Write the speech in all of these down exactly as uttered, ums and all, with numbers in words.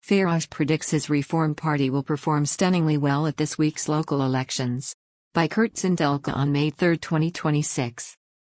Farage predicts his Reform Party will perform stunningly well at this week's local elections. By Kurt Sindelka on May third, twenty twenty-six.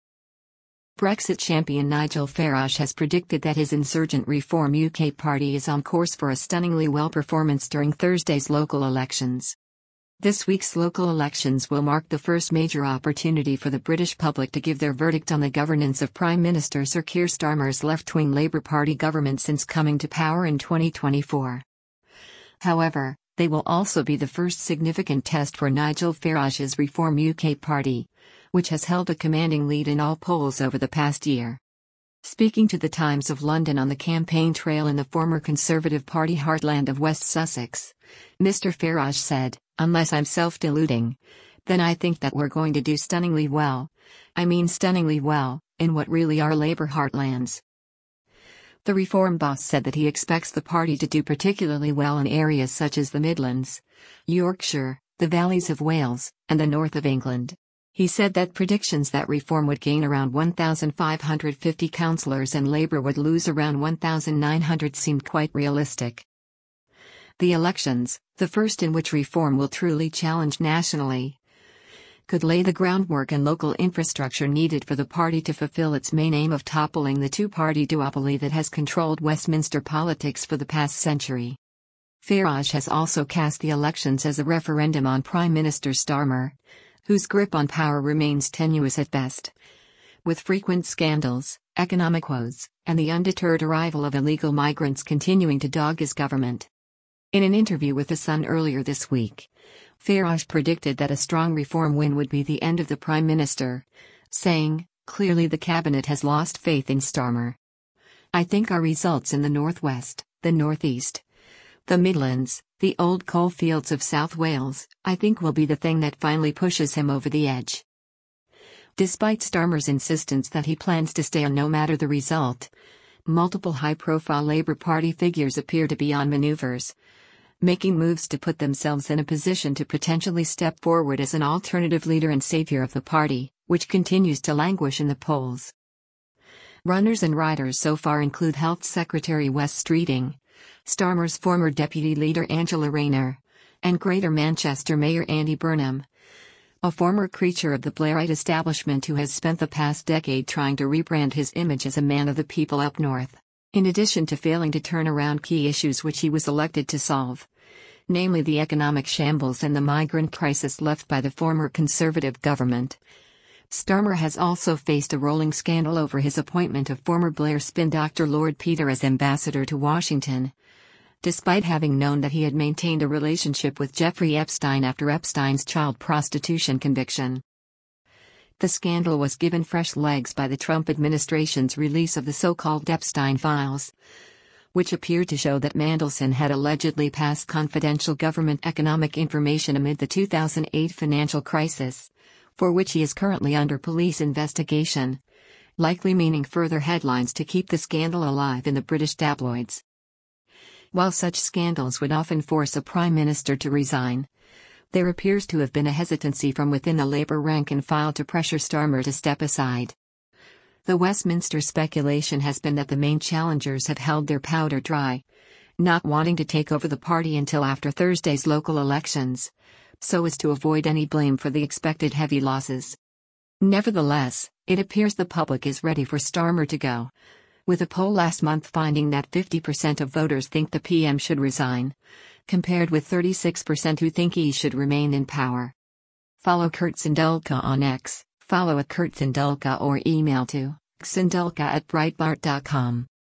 Brexit champion Nigel Farage has predicted that his insurgent Reform U K party is on course for a stunningly well performance during Thursday's local elections. This week's local elections will mark the first major opportunity for the British public to give their verdict on the governance of Prime Minister Sir Keir Starmer's left-wing Labour Party government since coming to power in twenty twenty-four. However, they will also be the first significant test for Nigel Farage's Reform U K party, which has held a commanding lead in all polls over the past year. Speaking to the Times of London on the campaign trail in the former Conservative Party heartland of West Sussex, Mister Farage said, "Unless I'm self-deluding, then I think that we're going to do stunningly well. I mean stunningly well, in what really are Labour heartlands." The Reform boss said that he expects the party to do particularly well in areas such as the Midlands, Yorkshire, the Valleys of Wales, and the north of England. He said that predictions that Reform would gain around one thousand five hundred fifty councillors and Labour would lose around one thousand nine hundred seemed quite realistic. The elections, the first in which Reform will truly challenge nationally, could lay the groundwork and local infrastructure needed for the party to fulfill its main aim of toppling the two-party duopoly that has controlled Westminster politics for the past century. Farage has also cast the elections as a referendum on Prime Minister Starmer, whose grip on power remains tenuous at best. With frequent scandals, economic woes, and the undeterred arrival of illegal migrants continuing to dog his government. In an interview with The Sun earlier this week, Farage predicted that a strong Reform win would be the end of the Prime Minister, saying, "Clearly the cabinet has lost faith in Starmer. I think our results in the Northwest, the Northeast, the Midlands, the old coal fields of South Wales, I think will be the thing that finally pushes him over the edge." Despite Starmer's insistence that he plans to stay on no matter the result, multiple high-profile Labour Party figures appear to be on maneuvers, making moves to put themselves in a position to potentially step forward as an alternative leader and savior of the party, which continues to languish in the polls. Runners and riders so far include Health Secretary Wes Streeting, Starmer's former deputy leader Angela Rayner, and Greater Manchester Mayor Andy Burnham, a former creature of the Blairite establishment who has spent the past decade trying to rebrand his image as a man of the people up north, in addition to failing to turn around key issues which he was elected to solve, namely the economic shambles and the migrant crisis left by the former Conservative government. Starmer has also faced a rolling scandal over his appointment of former Blair spin doctor Lord Peter as ambassador to Washington, despite having known that he had maintained a relationship with Jeffrey Epstein after Epstein's child prostitution conviction. The scandal was given fresh legs by the Trump administration's release of the so-called Epstein files, which appeared to show that Mandelson had allegedly passed confidential government economic information amid the two thousand eight financial crisis, for which he is currently under police investigation, likely meaning further headlines to keep the scandal alive in the British tabloids. While such scandals would often force a prime minister to resign, there appears to have been a hesitancy from within the Labour rank and file to pressure Starmer to step aside. The Westminster speculation has been that the main challengers have held their powder dry, not wanting to take over the party until after Thursday's local elections, so as to avoid any blame for the expected heavy losses. Nevertheless, it appears the public is ready for Starmer to go, with a poll last month finding that fifty percent of voters think the P M should resign, compared with thirty-six percent who think he should remain in power. Follow Kurt Sindelka on X, follow at Kurt Sindelka or email to sindelka at breitbart dot com.